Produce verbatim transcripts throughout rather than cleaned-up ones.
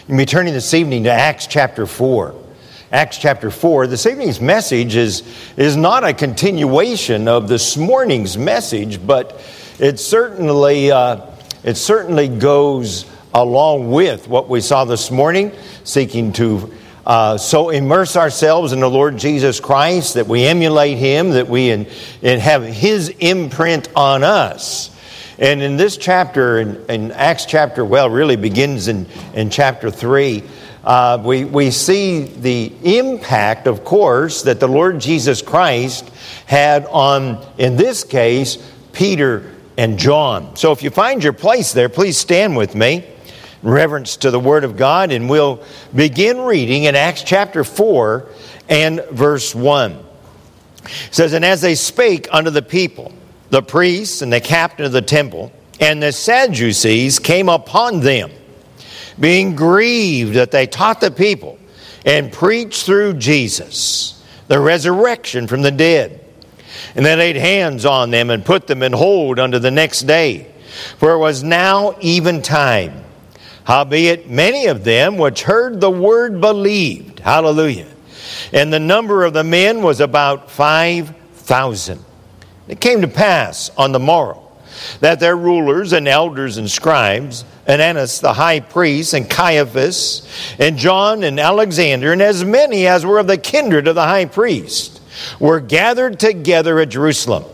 You'll be turning this evening to Acts chapter four. Acts chapter four. This evening's message is, is not a continuation of this morning's message, but it certainly, uh, it certainly goes along with what we saw this morning, seeking to uh, so immerse ourselves in the Lord Jesus Christ that we emulate Him, that we in, and have His imprint on us. And in this chapter, in, in Acts chapter, well, really begins in, in chapter three, uh, we, we see the impact, of course, that the Lord Jesus Christ had on, in this case, Peter and John. So if you find your place there, please stand with me in reverence to the Word of God, and we'll begin reading in Acts chapter four and verse one. It says, "And as they spake unto the people, the priests and the captain of the temple and the Sadducees came upon them, being grieved that they taught the people and preached through Jesus the resurrection from the dead. And they laid hands on them and put them in hold unto the next day, for it was now eventime. Howbeit many of them which heard the word believed." Hallelujah. "And the number of the men was about five thousand. It came to pass on the morrow that their rulers and elders and scribes, and Annas the high priest, and Caiaphas, and John and Alexander, and as many as were of the kindred of the high priest, were gathered together at Jerusalem.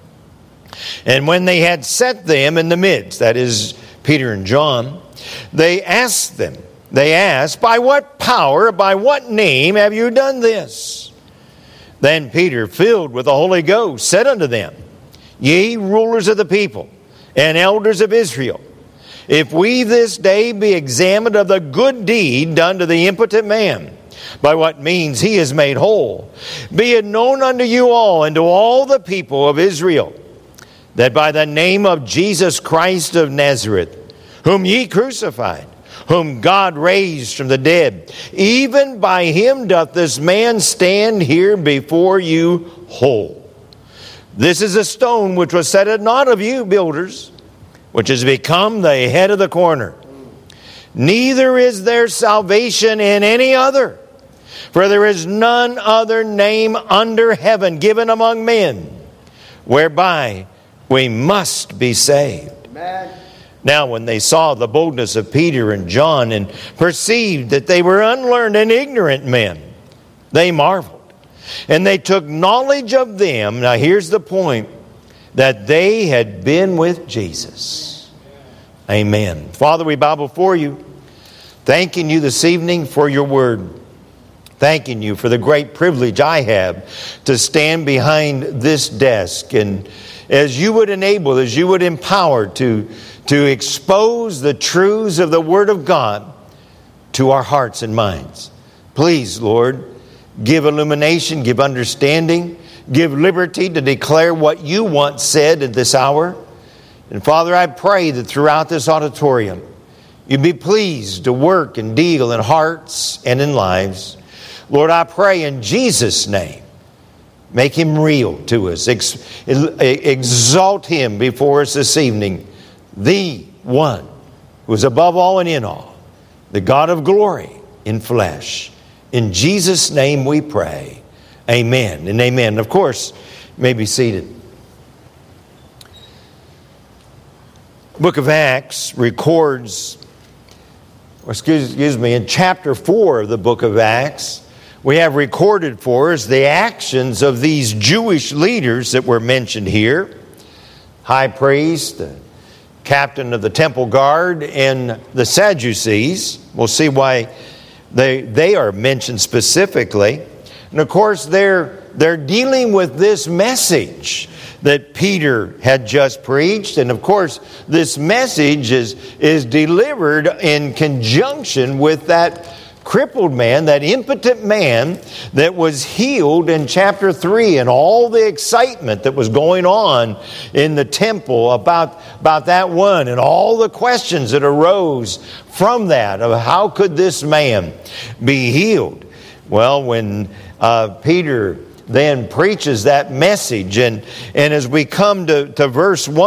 And when they had set them in the midst," that is Peter and John, "they asked them, they asked, By what power, by what name have you done this? Then Peter, filled with the Holy Ghost, said unto them, Ye rulers of the people, and elders of Israel, if we this day be examined of the good deed done to the impotent man, by what means he is made whole, be it known unto you all and to all the people of Israel, that by the name of Jesus Christ of Nazareth, whom ye crucified, whom God raised from the dead, even by him doth this man stand here before you whole. This is a stone which was set at naught of you builders, which has become the head of the corner. Neither is there salvation in any other, for there is none other name under heaven given among men, whereby we must be saved." Amen. Now when they saw the boldness of Peter and John, and perceived that they were unlearned and ignorant men, they marveled. And they took knowledge of them, now here's the point, that they had been with Jesus. Amen. Father, we bow before you, thanking you this evening for your word. Thanking you for the great privilege I have to stand behind this desk, and as you would enable, as you would empower to to expose the truths of the Word of God to our hearts and minds. Please, Lord, give illumination, give understanding, give liberty to declare what you want said at this hour. And Father, I pray that throughout this auditorium, you'd be pleased to work and deal in hearts and in lives. Lord, I pray in Jesus' name, make him real to us. Ex- exalt him before us this evening. The one who is above all and in all, the God of glory in flesh. In Jesus' name we pray. Amen and amen. Of course, you may be seated. The book of Acts records, or excuse, excuse me, in chapter four of the book of Acts, we have recorded for us the actions of these Jewish leaders that were mentioned here. High priest, the captain of the temple guard, and the Sadducees. We'll see why they they are mentioned specifically. And of course, they're they're dealing with this message that Peter had just preached. And of course, this message is, is delivered in conjunction with that crippled man, that impotent man that was healed in chapter three, and all the excitement that was going on in the temple about, about that one, and all the questions that arose from that of how could this man be healed. Well, when uh, Peter then preaches that message, and, and as we come to, to verse one,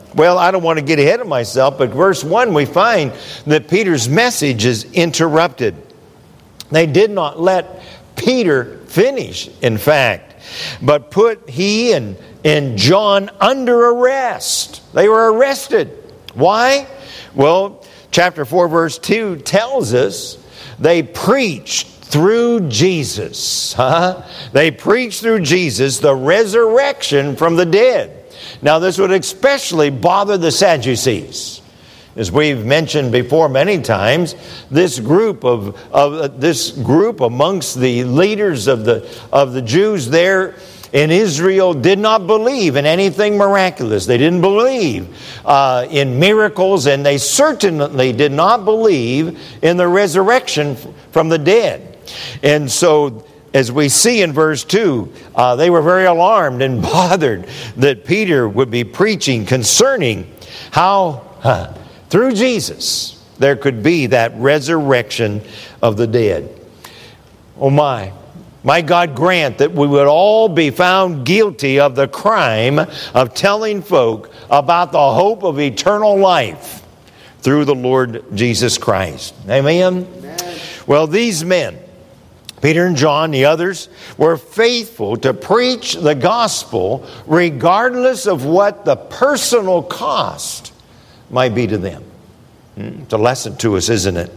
well, I don't want to get ahead of myself, but verse one, we find that Peter's message is interrupted. They did not let Peter finish, in fact, but put he and, and John under arrest. They were arrested. Why? Well, chapter four, verse two tells us they preached through Jesus. Huh? They preached through Jesus the resurrection from the dead. Now, this would especially bother the Sadducees. As we've mentioned before many times, this group of, of uh, this group amongst the leaders of the of the Jews there in Israel did not believe in anything miraculous. They didn't believe uh, in miracles, and they certainly did not believe in the resurrection from the dead. And so, as we see in verse two, uh, they were very alarmed and bothered that Peter would be preaching concerning how, huh, through Jesus, there could be that resurrection of the dead. Oh my, my God grant that we would all be found guilty of the crime of telling folk about the hope of eternal life through the Lord Jesus Christ. Amen? Amen. Well, these men, Peter and John, the others, were faithful to preach the gospel regardless of what the personal cost might be to them. It's a lesson to us, isn't it?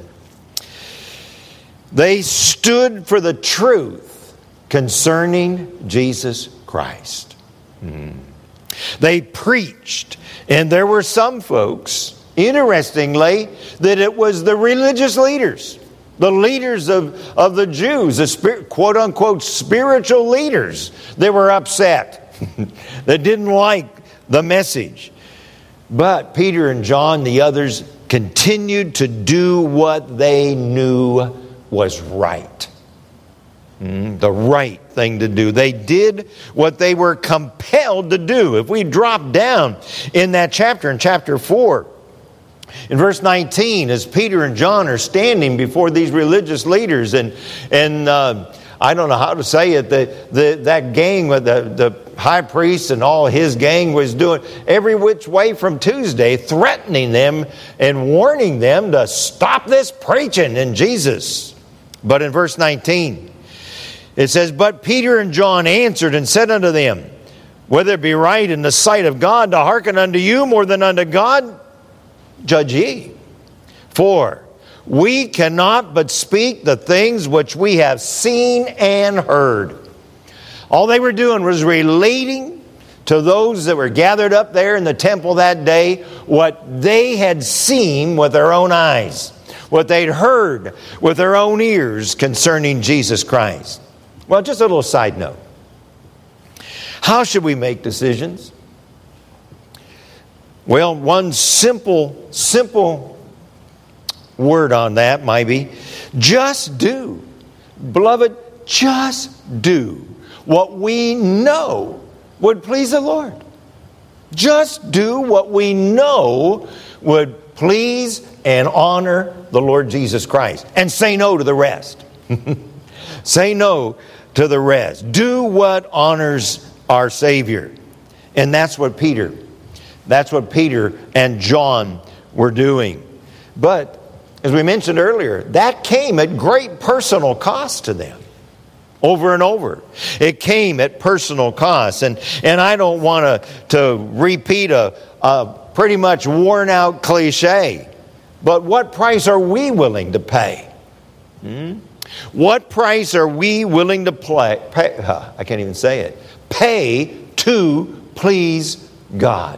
They stood for the truth concerning Jesus Christ. They preached, and there were some folks, interestingly, that it was the religious leaders, the leaders of, of the Jews, the spirit, quote-unquote spiritual leaders, that were upset, that didn't like the message. But Peter and John, the others, continued to do what they knew was right. Mm, the right thing to do. They did what they were compelled to do. If we drop down in that chapter, in chapter four, in verse nineteen, as Peter and John are standing before these religious leaders, and and uh, I don't know how to say it, the, the, that gang, the, the high priest and all his gang was doing every which way from Tuesday, threatening them and warning them to stop this preaching in Jesus. But in verse nineteen, it says, "But Peter and John answered and said unto them, Whether it be right in the sight of God to hearken unto you more than unto God, judge ye. For we cannot but speak the things which we have seen and heard." All they were doing was relating to those that were gathered up there in the temple that day what they had seen with their own eyes, what they'd heard with their own ears concerning Jesus Christ. Well, just a little side note. How should we make decisions? Well, one simple, simple word on that might be, just do. Beloved, just do what we know would please the Lord. Just do what we know would please and honor the Lord Jesus Christ. And say no to the rest. Say no to the rest. Do what honors our Savior. And that's what Peter, that's what Peter and John were doing. But, as we mentioned earlier, that came at great personal cost to them. Over and over. It came at personal cost. And, and I don't want to, to repeat a, a pretty much worn out cliche. But what price are we willing to pay? Hmm? What price are we willing to play, pay? Uh, I can't even say it. Pay to please God.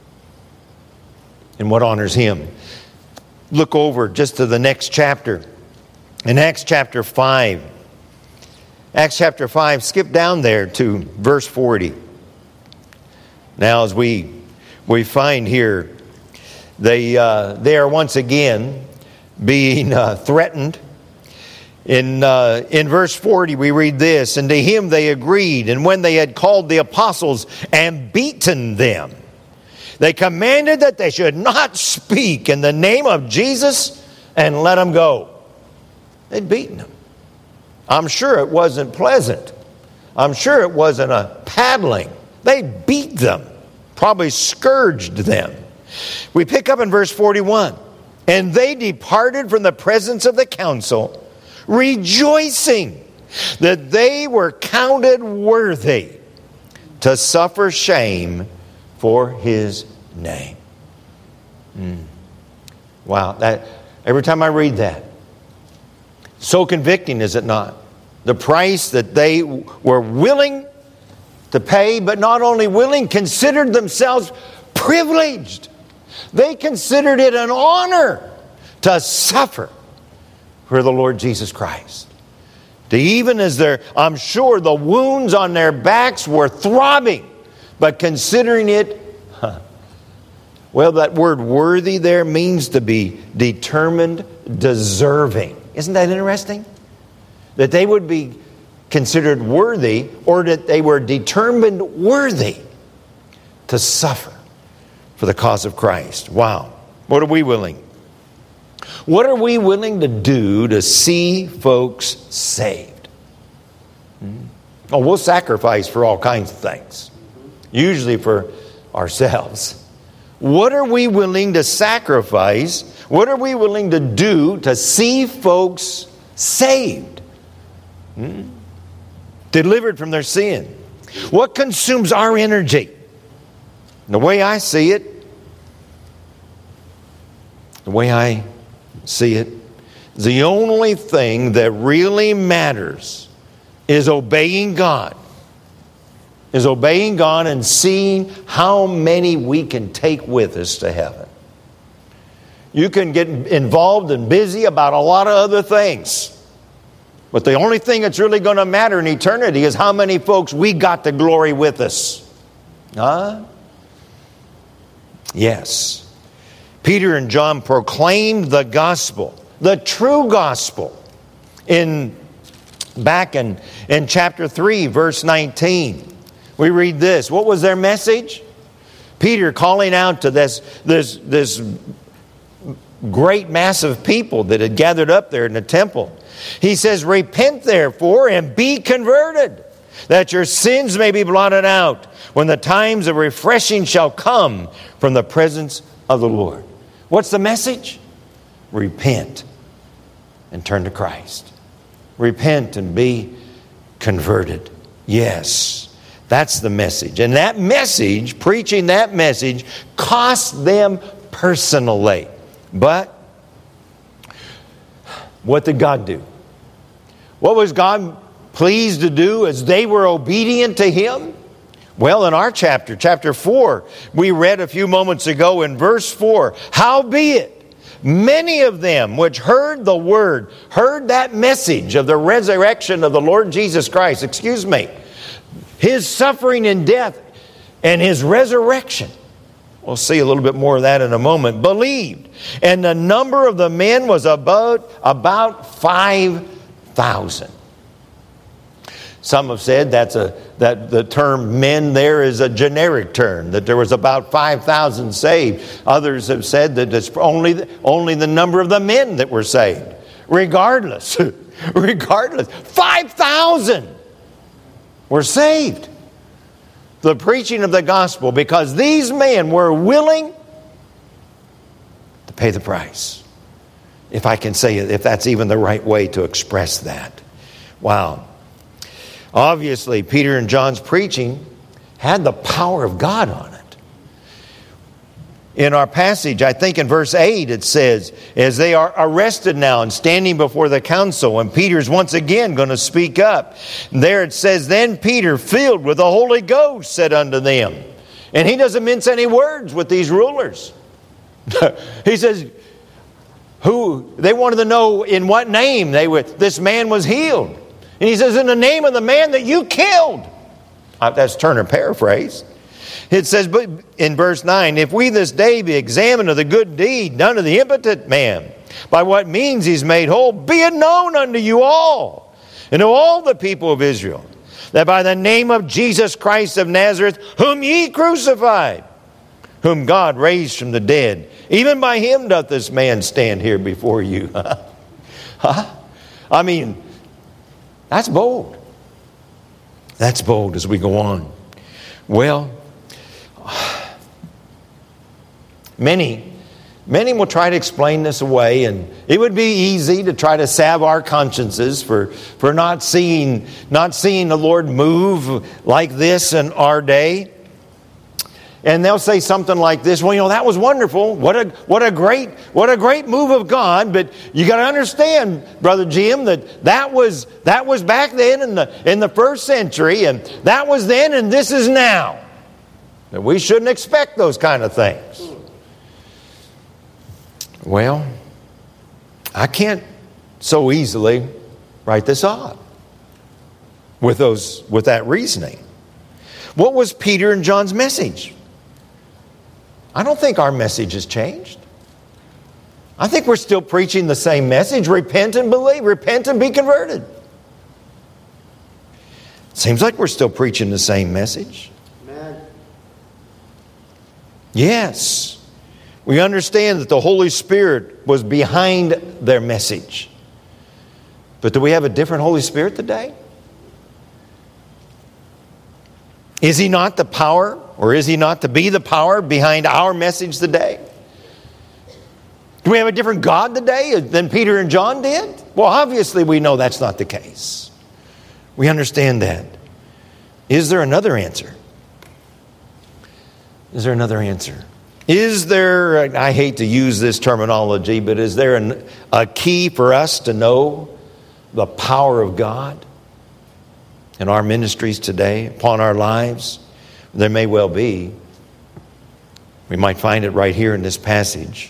And what honors Him. Look over just to the next chapter. In Acts chapter five. Acts chapter five, skip down there to verse forty. Now, as we we find here, they uh, they are once again being uh, threatened. In uh, in verse forty, we read this: "And to him they agreed, and when they had called the apostles and beaten them, they commanded that they should not speak in the name of Jesus, and let them go." They'd beaten them. I'm sure it wasn't pleasant. I'm sure it wasn't a paddling. They beat them. probably scourged them. We pick up in verse forty-one. And they departed from the presence of the council, rejoicing that they were counted worthy to suffer shame for his name. Mm. Wow, that every time I read that, so convicting, is it not? The price that they were willing to pay, but not only willing, considered themselves privileged. They considered it an honor to suffer for the Lord Jesus Christ. To even as their, I'm sure the wounds on their backs were throbbing, but considering it, huh, well, that word worthy there means to be determined, deserving. Isn't that interesting? That they would be considered worthy, or that they were determined worthy to suffer for the cause of Christ. Wow. What are we willing? What are we willing to do to see folks saved? Hmm? Oh, we'll sacrifice for all kinds of things. Usually for ourselves. What are we willing to sacrifice? What are we willing to do to see folks saved? Hmm? Delivered from their sin. What consumes our energy? The way I see it, the way I see it, the only thing that really matters is obeying God. Is obeying God and seeing how many we can take with us to heaven. You can get involved and busy about a lot of other things. But the only thing that's really going to matter in eternity is how many folks we got to glory with us. Huh? Yes. Peter and John proclaimed the gospel, the true gospel, in back in, in chapter three, verse nineteen. We read this. What was their message? Peter calling out to this, this, this great mass of people that had gathered up there in the temple. He says, repent therefore and be converted, that your sins may be blotted out, when the times of refreshing shall come from the presence of the Lord. What's the message? Repent and turn to Christ. Repent and be converted. Yes, that's the message. And that message, preaching that message, cost them personally. But what did God do? What was God pleased to do as they were obedient to Him? Well, in our chapter, chapter four, we read a few moments ago in verse four, howbeit, many of them which heard the word, heard that message of the resurrection of the Lord Jesus Christ, excuse me, His suffering and death and His resurrection. We'll see a little bit more of that in a moment. Believed. And the number of the men was about, about five thousand. Some have said that's a that the term men there is a generic term, that there was about five thousand saved. Others have said that it's only the, only the number of the men that were saved. Regardless, regardless, five thousand were saved. The preaching of the gospel, because these men were willing to pay the price. If I can say it, if that's even the right way to express that. Wow. Obviously, Peter and John's preaching had the power of God on it. In our passage, I think in verse eight, it says, as they are arrested now and standing before the council, and Peter's once again going to speak up. And there it says, then Peter, filled with the Holy Ghost, said unto them. And he doesn't mince any words with these rulers. He says, who, they wanted to know in what name they were, this man was healed. And he says, in the name of the man that you killed. Uh, that's Turner paraphrase. It says in verse nine, if we this day be examined of the good deed done to the impotent man, by what means he's made whole, be it known unto you all, and to all the people of Israel, that by the name of Jesus Christ of Nazareth, whom ye crucified, whom God raised from the dead, even by him doth this man stand here before you. Huh? I mean, that's bold. That's bold as we go on. Well, Many, many will try to explain this away, and it would be easy to try to salve our consciences for, for not seeing, not seeing the Lord move like this in our day. And they'll say something like this, well, you know, that was wonderful. What a what a great what a great move of God. But you got to understand, Brother Jim, that that was that was back then in the in the first century, and that was then, and this is now. And we shouldn't expect those kind of things. Well, I can't so easily write this off with those with that reasoning. What was Peter and John's message? I don't think our message has changed. I think we're still preaching the same message. Repent and believe. Repent and be converted. Seems like we're still preaching the same message. Amen. Yes. We understand that the Holy Spirit was behind their message. But do we have a different Holy Spirit today? Is He not the power, or is He not to be the power behind our message today? Do we have a different God today than Peter and John did? Well, obviously we know that's not the case. We understand that. Is there another answer? Is there another answer? Is there, I hate to use this terminology, but is there an, a key for us to know the power of God in our ministries today, upon our lives? There may well be. We might find it right here in this passage.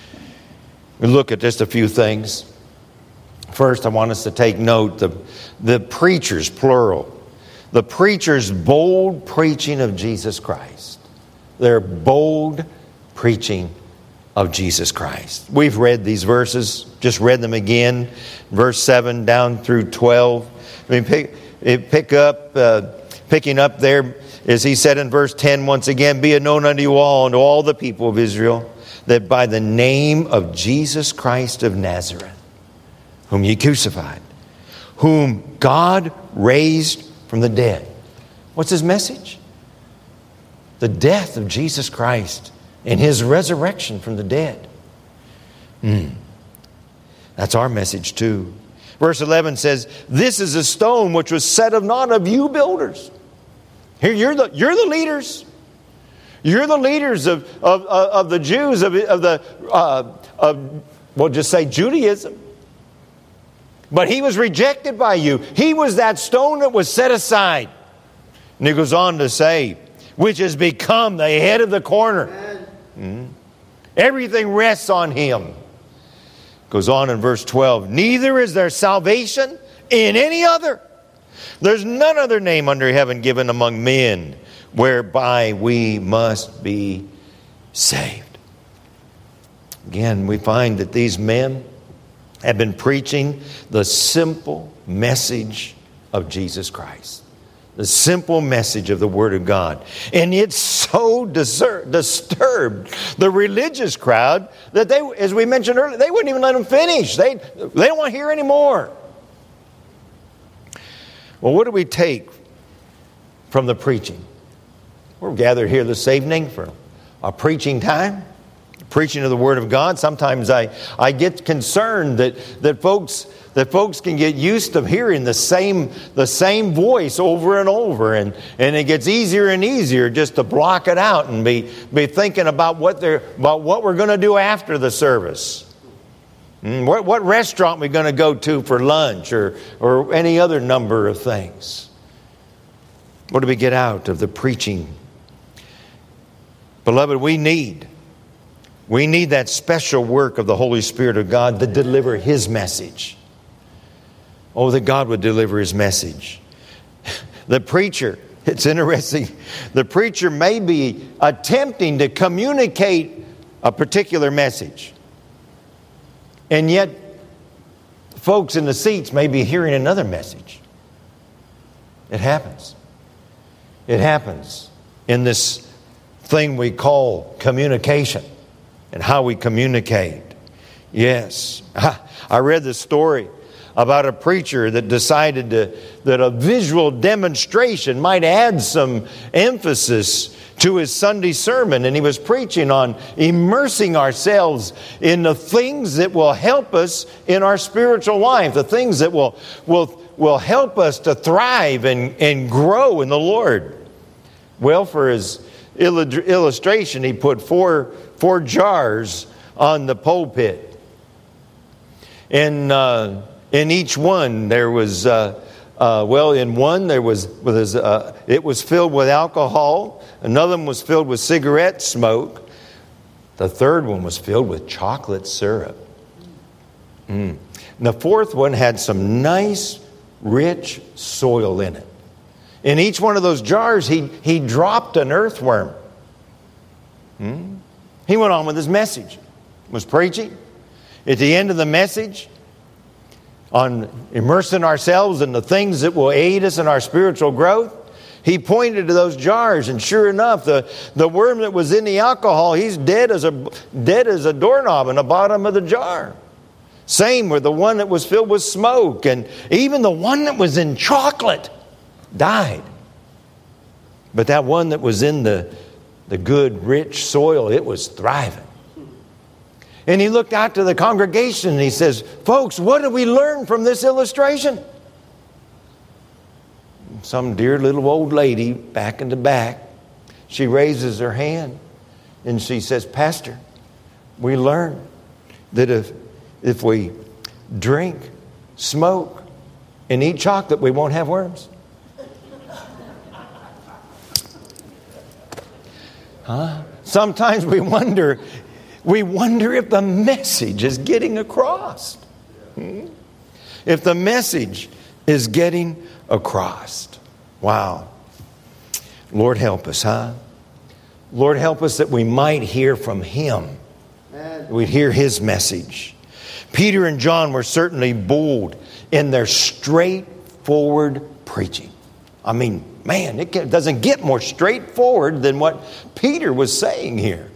We look at just a few things. First, I want us to take note the the preachers, plural, the preachers' bold preaching of Jesus Christ. Their bold preaching of Jesus Christ. We've read these verses, just read them again, verse seven down through twelve. I mean, pick, pick up, uh, picking up there, as he said in verse ten, once again, be it known unto you all and to all the people of Israel, that by the name of Jesus Christ of Nazareth, whom ye crucified, whom God raised from the dead. What's his message? The death of Jesus Christ and His resurrection from the dead. Mm. That's our message too. Verse eleven says, this is a stone which was set of not of you builders. Here, you're the, you're the leaders. You're the leaders of, of, of the Jews, of, of the, uh, of, we'll just say Judaism. But he was rejected by you. He was that stone that was set aside. And he goes on to say, which has become the head of the corner. Mm-hmm. Everything rests on Him. Goes on in verse twelve, neither is there salvation in any other. There's none other name under heaven given among men whereby we must be saved. Again, we find that these men have been preaching the simple message of Jesus Christ. The simple message of the Word of God. And it so disur- disturbed the religious crowd that they, as we mentioned earlier, they wouldn't even let them finish. They, they don't want to hear any more. Well, what do we take from the preaching? We're gathered here this evening for a preaching time, preaching of the Word of God. Sometimes I, I get concerned that, that folks that folks can get used to hearing the same the same voice over and over, and, and it gets easier and easier just to block it out and be, be thinking about what they're about what we're going to do after the service. What, what restaurant we're going to go to for lunch, or or any other number of things. What do we get out of the preaching? Beloved, we need we need that special work of the Holy Spirit of God to deliver His message. Oh, that God would deliver His message. The preacher, it's interesting, the preacher may be attempting to communicate a particular message. And yet, folks in the seats may be hearing another message. It happens. It happens in this thing we call communication and how we communicate. Yes. I read the story about a preacher that decided to, that a visual demonstration might add some emphasis to his Sunday sermon. And he was preaching on immersing ourselves in the things that will help us in our spiritual life, the things that will, will, will help us to thrive and, and grow in the Lord. Well, for his illustration, he put four, four jars on the pulpit. And uh, in each one there was, uh, uh, well, in one there was, was uh, it was filled with alcohol. Another one was filled with cigarette smoke. The third one was filled with chocolate syrup. Mm. And the fourth one had some nice, rich soil in it. In each one of those jars, he, he dropped an earthworm. Mm. He went on with his message. Was preaching. At the end of the message, on immersing ourselves in the things that will aid us in our spiritual growth, he pointed to those jars, and sure enough, the, the worm that was in the alcohol, he's dead as a dead as a doorknob in the bottom of the jar. Same with the one that was filled with smoke, and even the one that was in chocolate died. But that one that was in the, the good, rich soil, it was thriving. And he looked out to the congregation and he says, folks, what do we learn from this illustration? Some dear little old lady back in the back, she raises her hand and she says, Pastor, we learn that if, if we drink, smoke, and eat chocolate, we won't have worms. Huh? Sometimes we wonder... We wonder if the message is getting across. Hmm? If the message is getting across. Wow. Lord help us, huh? Lord help us that we might hear from Him. We'd hear His message. Peter and John were certainly bold in their straightforward preaching. I mean, man, it doesn't get more straightforward than what Peter was saying here.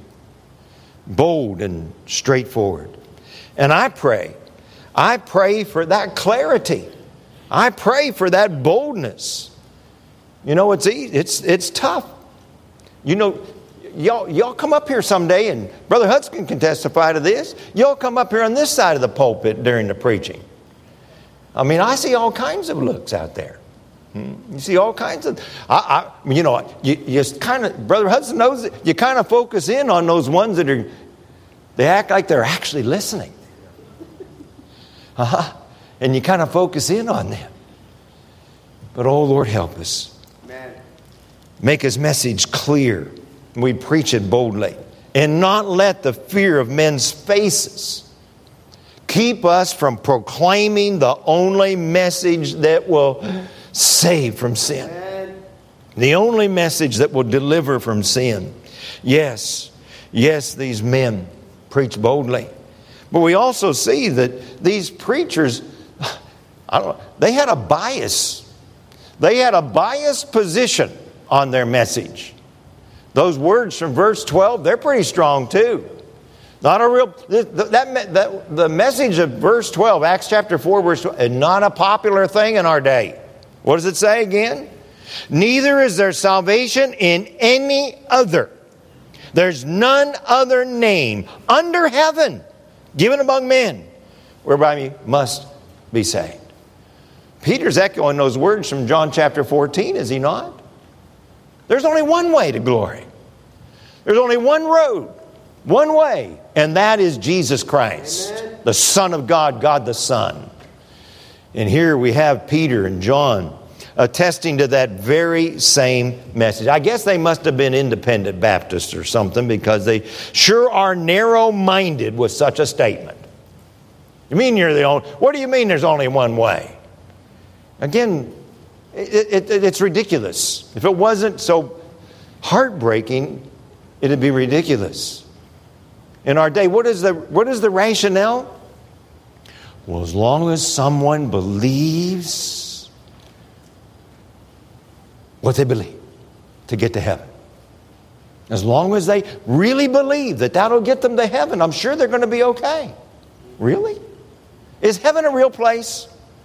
Bold and straightforward. And I pray, I pray for that clarity. I pray for that boldness. You know, it's easy, it's it's tough. You know, y'all y'all come up here someday, and Brother Hudson can testify to this. Y'all come up here on this side of the pulpit during the preaching. I mean, I see all kinds of looks out there. You see all kinds of, I, I you know, you, you kind of, Brother Hudson knows that you kind of focus in on those ones that are, they act like they're actually listening. Uh-huh. And you kind of focus in on them. But oh, Lord, help us. Amen. Make His message clear. We preach it boldly. And not let the fear of men's faces keep us from proclaiming the only message that will save from sin. Amen. The only message that will deliver from sin. Yes, yes, these men preach boldly. But we also see that these preachers, I don't know, they had a bias. They had a biased position on their message. Those words from verse twelve, they're pretty strong too. Not a real, that, that, that the message of verse twelve, Acts chapter four, verse twelve, is not a popular thing in our day. What does it say again? Neither is there salvation in any other. There's none other name under heaven given among men whereby we must be saved. Peter's echoing those words from John chapter fourteen, is he not? There's only one way to glory. There's only one road, one way, and that is Jesus Christ, Amen. The Son of God, God the Son. And here we have Peter and John attesting to that very same message. I guess they must have been independent Baptists or something, because they sure are narrow-minded with such a statement. You mean you're the only... What do you mean there's only one way? Again, it, it, it's ridiculous. If it wasn't so heartbreaking, it'd be ridiculous. In our day, what is the what is the rationale? Well, as long as someone believes what they believe to get to heaven. As long as they really believe that that'll get them to heaven, I'm sure they're going to be okay. Really? Is heaven a real place?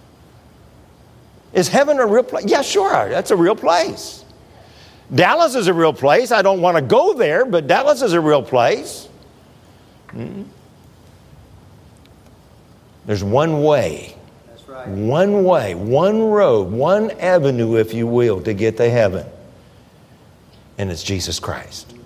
Is heaven a real place? Yeah, sure, that's a real place. Dallas is a real place. I don't want to go there, but Dallas is a real place. Hmm? There's one way. That's right. One way, one road, one avenue, if you will, to get to heaven. And it's Jesus Christ.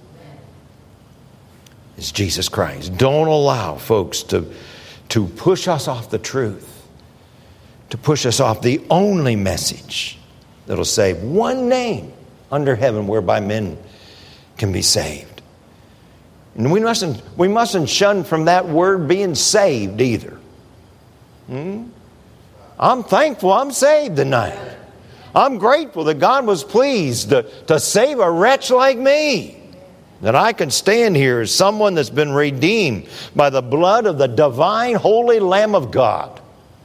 It's Jesus Christ. Don't allow folks to, to push us off the truth, to push us off the only message that'll save. One name under heaven whereby men can be saved. And we mustn't, we mustn't shun from that word being saved either. Hmm? I'm thankful I'm saved tonight. I'm grateful that God was pleased to, to save a wretch like me. That I can stand here as someone that's been redeemed by the blood of the divine, holy Lamb of God.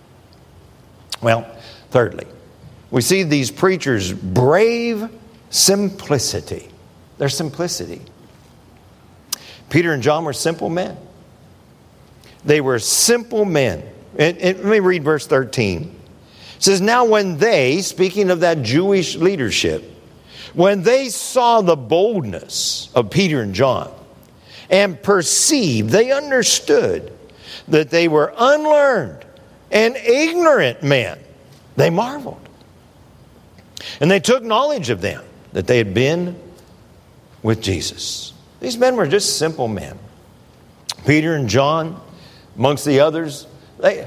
Well, thirdly, we see these preachers' brave simplicity. Their simplicity. Peter and John were simple men. They were simple men. And, and let me read verse thirteen. It says, now when they, speaking of that Jewish leadership, when they saw the boldness of Peter and John and perceived, they understood that they were unlearned and ignorant men, they marveled. And they took knowledge of them, that they had been with Jesus. These men were just simple men. Peter and John, amongst the others, they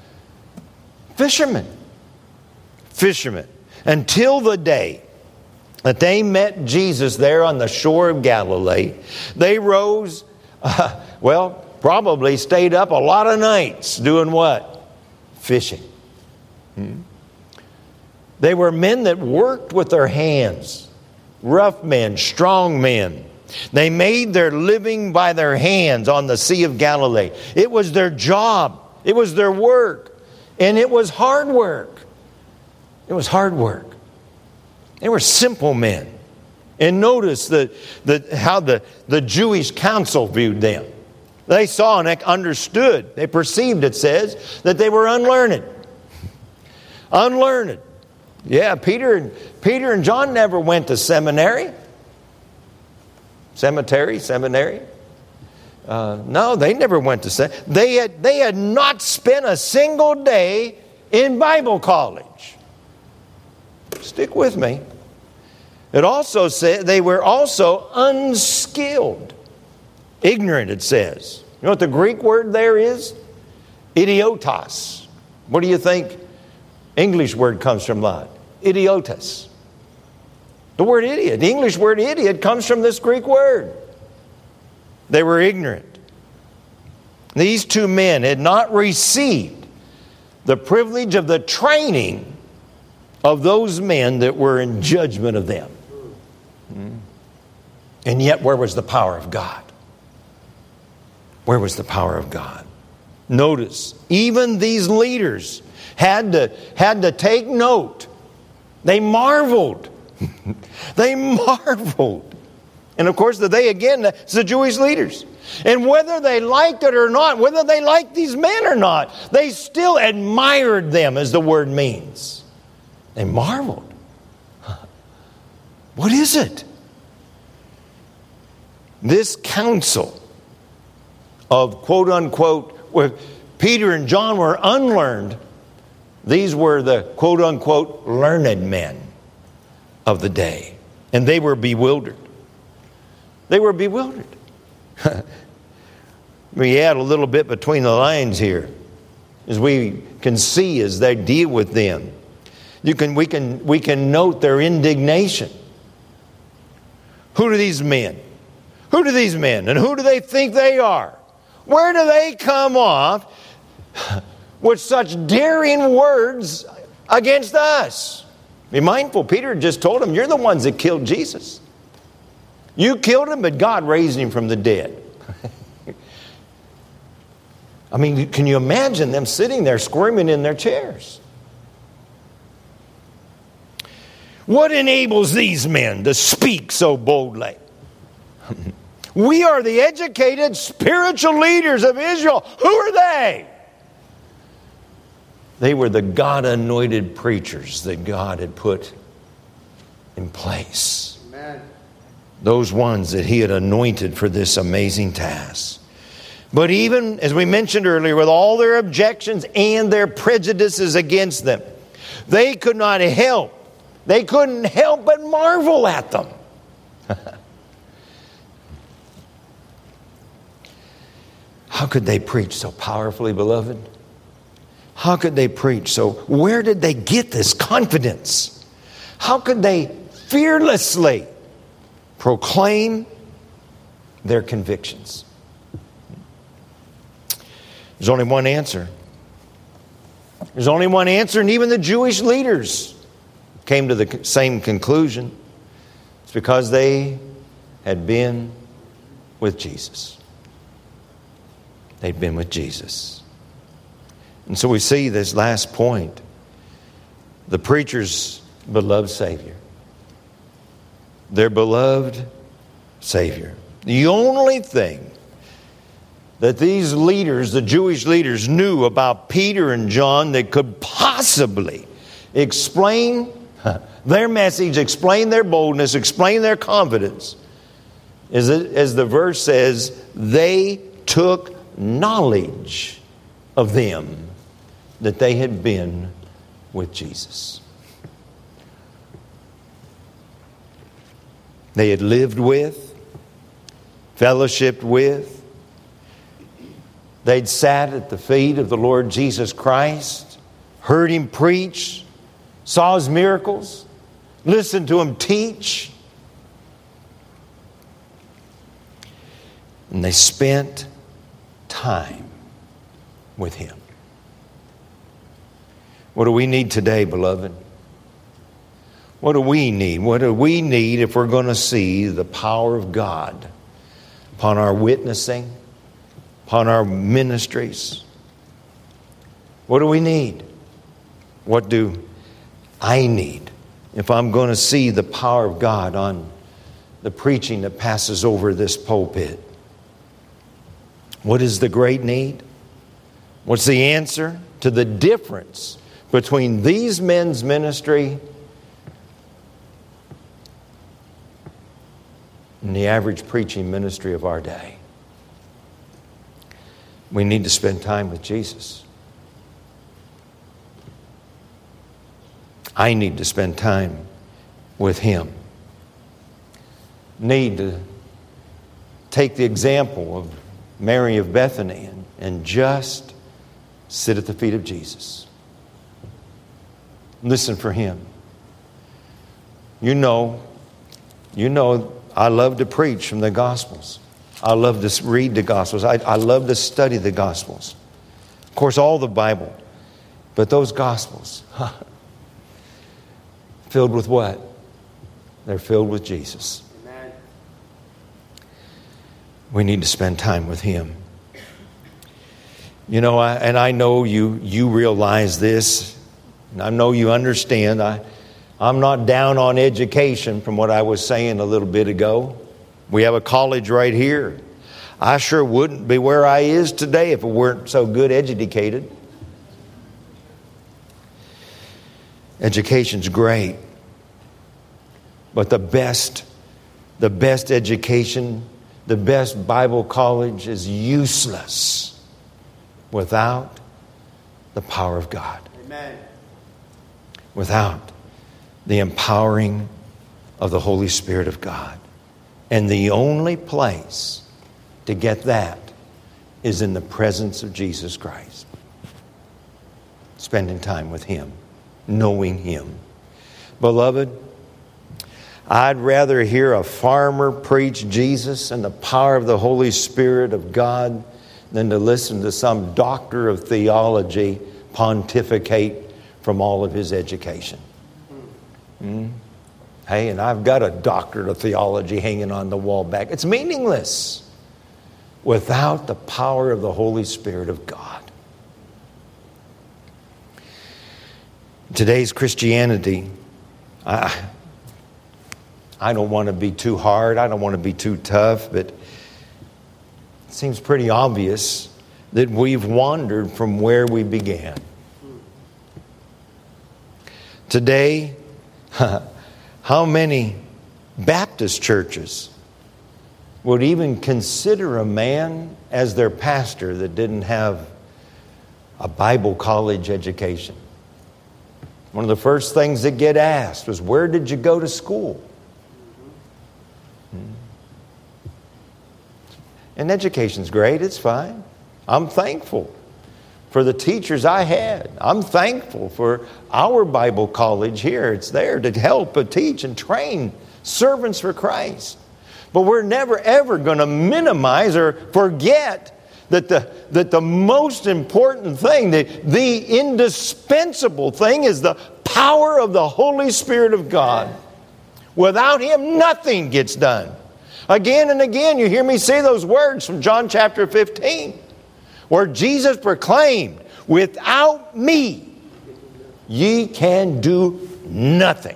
fishermen. Fishermen. Until the day that they met Jesus there on the shore of Galilee, they rose, uh, well, probably stayed up a lot of nights doing what? Fishing. Hmm? They were men that worked with their hands. Rough men, strong men. They made their living by their hands on the Sea of Galilee. It was their job. It was their work. And it was hard work. It was hard work. They were simple men. And notice the, the, how the, the Jewish council viewed them. They saw and understood. They perceived, it says, that they were unlearned. Unlearned. Yeah, Peter and, Peter and John never went to seminary. Cemetery, seminary. Uh, no, they never went to seminary. They had, they had not spent a single day in Bible college. Stick with me. It also said they were also unskilled. Ignorant, it says. You know what the Greek word there is? Idiotos. What do you think English word comes from that? Idiotas. The word idiot, the English word idiot comes from this Greek word. They were ignorant. These two men had not received the privilege of the training of those men that were in judgment of them. And yet, where was the power of God? Where was the power of God? Notice, even these leaders had to, had to take note. They marveled. They marveled. And of course, they again, it's the Jewish leaders. And whether they liked it or not, whether they liked these men or not, they still admired them, as the word means. They marveled. What is it? This council of quote unquote, where Peter and John were unlearned, these were the quote unquote learned men of the day. And they were bewildered. They were bewildered. We add a little bit between the lines here, as we can see as they deal with them. You can, we can, we can note their indignation. Who are these men? Who do these men? And who do they think they are? Where do they come off with such daring words against us? Be mindful, Peter just told them, you're the ones that killed Jesus. You killed him, but God raised him from the dead. I mean, can you imagine them sitting there squirming in their chairs? What enables these men to speak so boldly? We are the educated spiritual leaders of Israel. Who are they? They were the God-anointed preachers that God had put in place. Amen. Those ones that He had anointed for this amazing task. But even, as we mentioned earlier, with all their objections and their prejudices against them, they could not help. They couldn't help but marvel at them. How could they preach so powerfully, beloved? How could they preach so? Where did they get this confidence? How could they fearlessly proclaim their convictions? There's only one answer. There's only one answer, and even the Jewish leaders came to the same conclusion. It's because they had been with Jesus. They'd been with Jesus. And so we see this last point. The preacher's beloved Savior. Their beloved Savior. The only thing that these leaders, the Jewish leaders, knew about Peter and John that could possibly explain their message, explain their boldness, explain their confidence, is that, as the verse says, they took knowledge of them that they had been with Jesus. They had lived with, fellowshiped with, they'd sat at the feet of the Lord Jesus Christ, heard Him preach, saw His miracles, listened to Him teach. And they spent time with Him. What do we need today, beloved? What do we need? What do we need if we're going to see the power of God upon our witnessing, upon our ministries? What do we need? What do I need if I'm going to see the power of God on the preaching that passes over this pulpit? What is the great need? What's the answer to the difference between these men's ministry and the average preaching ministry of our day? We need to spend time with Jesus. I need to spend time with Him. Need to take the example of Mary of Bethany and, and just sit at the feet of Jesus. Listen for Him. You know, you know, I love to preach from the Gospels. I love to read the Gospels. I, I love to study the Gospels. Of course, all the Bible. But those Gospels, huh, filled with what? They're filled with Jesus. Amen. We need to spend time with Him. You know, I, and I know you you realize this. And I know you understand. I, I'm not down on education from what I was saying a little bit ago. We have a college right here. I sure wouldn't be where I is today if it weren't so good educated. Education's great. But the best, the best education, the best Bible college is useless without the power of God. Amen. Without the empowering of the Holy Spirit of God. And the only place to get that is in the presence of Jesus Christ. Spending time with Him, knowing Him. Beloved, I'd rather hear a farmer preach Jesus and the power of the Holy Spirit of God than to listen to some doctor of theology pontificate from all of his education. Hmm? Hey, and I've got a doctorate of theology hanging on the wall back. It's meaningless without the power of the Holy Spirit of God. Today's Christianity, I, I don't want to be too hard. I don't want to be too tough, but it seems pretty obvious that we've wandered from where we began. Today, how many Baptist churches would even consider a man as their pastor that didn't have a Bible college education? One of the first things that get asked was, where did you go to school? And education's great, it's fine. I'm thankful for the teachers I had. I'm thankful for our Bible college here. It's there to help and teach and train servants for Christ. But we're never ever going to minimize or forget that the, that the most important thing, the, the indispensable thing is the power of the Holy Spirit of God. Without Him, nothing gets done. Again and again, you hear me say those words from John chapter fifteen, where Jesus proclaimed, without me, ye can do nothing.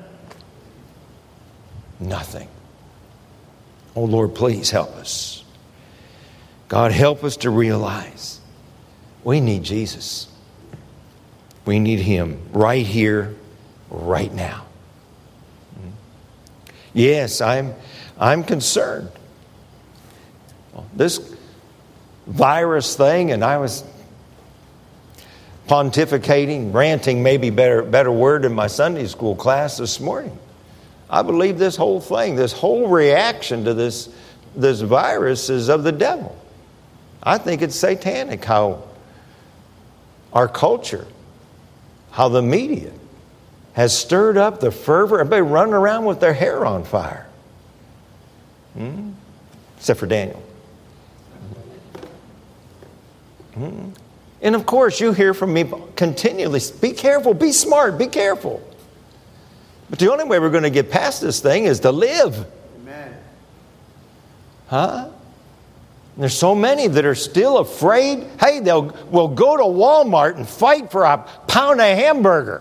Nothing. Oh Lord, please help us. God, help us to realize we need Jesus. We need Him right here, right now. Yes, I'm, I'm concerned. This virus thing, and I was pontificating, ranting, maybe better, better word in my Sunday school class this morning. I believe this whole thing, this whole reaction to this, this virus is of the devil. I think it's satanic how our culture, how the media has stirred up the fervor. Everybody running around with their hair on fire. Hmm? Except for Daniel. Hmm? And of course, you hear from me continually, be careful, be smart, be careful. But the only way we're going to get past this thing is to live. Amen. Huh? And there's so many that are still afraid. Hey, they'll will go to Walmart and fight for a pound of hamburger.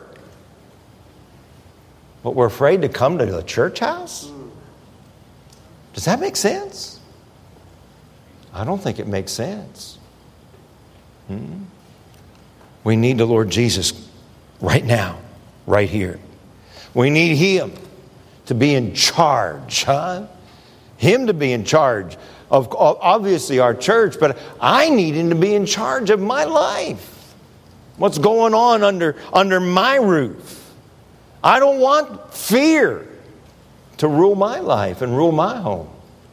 But we're afraid to come to the church house? Does that make sense? I don't think it makes sense. Hmm? We need the Lord Jesus right now, right here. We need Him to be in charge, huh? Him to be in charge of obviously our church, but I need Him to be in charge of my life. What's going on under, under my roof? I don't want fear to rule my life and rule my home.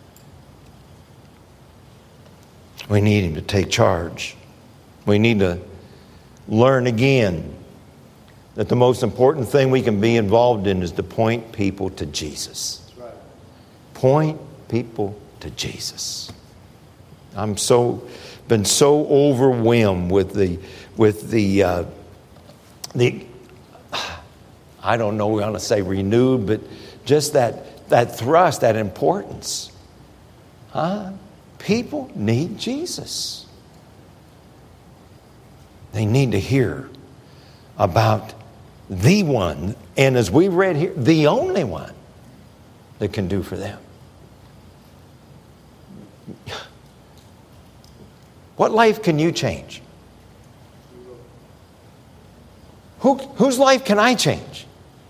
We need Him to take charge. We need to learn again that the most important thing we can be involved in is to point people to Jesus. That's right. Point people to Jesus. I'm so been so overwhelmed with the with the uh, the I don't know we want to say renewed, but just that that thrust, that importance. Huh? People need Jesus. They need to hear about the one, and as we read here, the only one that can do for them. What life can you change? Who, whose life can I change?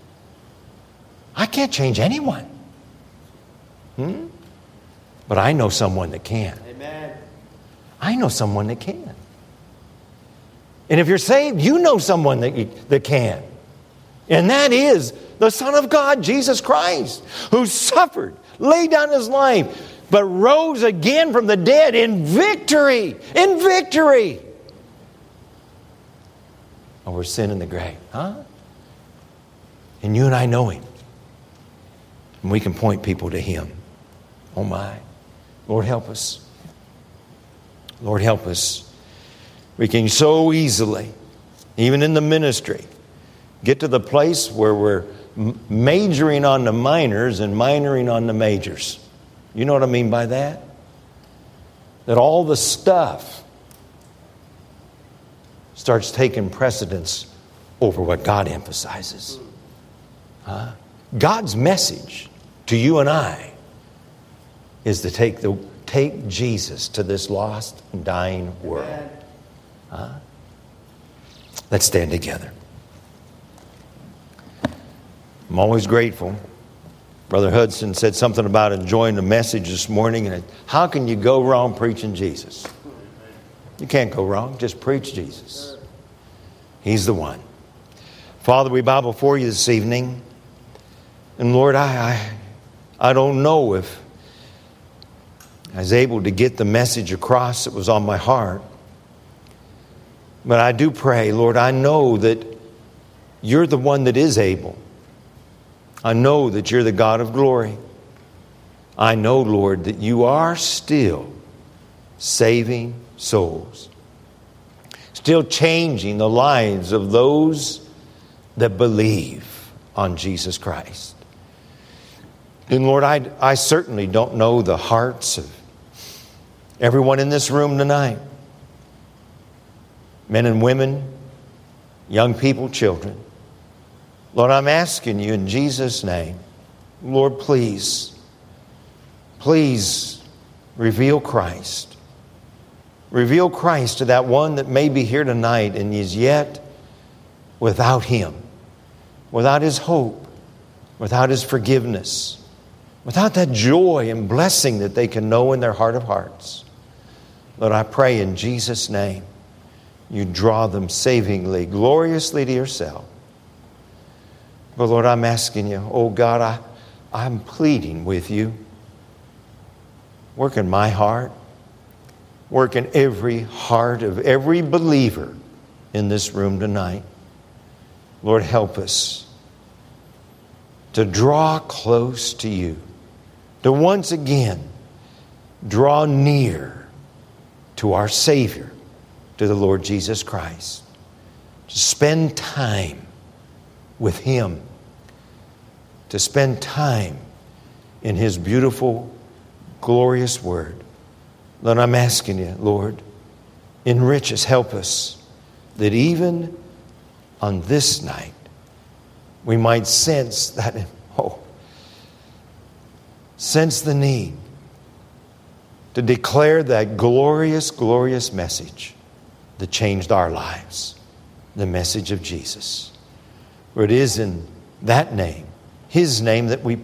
I can't change anyone. Hmm? But I know someone that can. Amen. I know someone that can. And if you're saved, you know someone that, you, that can. And that is the Son of God, Jesus Christ, who suffered, laid down His life, but rose again from the dead in victory. In victory. Over sin in the grave. Huh? And you and I know Him. And we can point people to Him. Oh my. Lord, help us. Lord, help us. We can so easily, even in the ministry, get to the place where we're majoring on the minors and minoring on the majors. You know what I mean by that? That all the stuff starts taking precedence over what God emphasizes. Huh? God's message to you and I is to take the take Jesus to this lost and dying world. Huh? Let's stand together. I'm always grateful. Brother Hudson said something about enjoying the message this morning. And how can you go wrong preaching Jesus? You can't go wrong. Just preach Jesus. He's the one. Father, we bow before you this evening. And Lord, I, I, I don't know if I was able to get the message across that was on my heart. But I do pray, Lord, I know that you're the one that is able. I know that you're the God of glory. I know, Lord, that you are still saving souls. Still changing the lives of those that believe on Jesus Christ. And Lord, I, I certainly don't know the hearts of everyone in this room tonight. Men and women, young people, children. Lord, I'm asking you in Jesus' name, Lord, please, please reveal Christ. Reveal Christ to that one that may be here tonight and is yet without Him, without His hope, without His forgiveness, without that joy and blessing that they can know in their heart of hearts. Lord, I pray in Jesus' name, you draw them savingly, gloriously to yourself. But Lord, I'm asking you, oh God, I, I'm pleading with you. Work in my heart. Work in every heart of every believer in this room tonight. Lord, help us to draw close to you. To once again draw near to our Savior, to the Lord Jesus Christ. To spend time with Him, to spend time in His beautiful, glorious Word. Lord, I'm asking you, Lord, enrich us, help us, that even on this night, we might sense that, oh, sense the need to declare that glorious, glorious message that changed our lives, the message of Jesus. For it is in that name, His name, that we